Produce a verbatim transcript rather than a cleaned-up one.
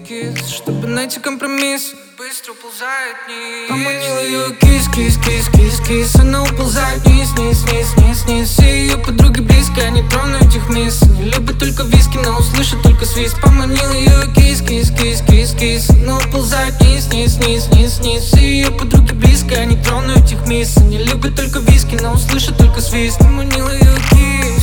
кис, чтобы найти компромисс. Быстро уползает вниз. Поманил ее кис, кис, кис, кис, кис. Она уползает вниз, вниз, вниз, вниз, вниз. Все ее подруги близко, они тронут их мисс. Не любят только виски, но услышат только свист. Поманил ее кис, кис, кис, кис, кис. Она уползает вниз, вниз, вниз, вниз, вниз. Все ее подруги близко, они тронут их мисс. Не любят только виски, но услышат только свист. Поманил ее кис.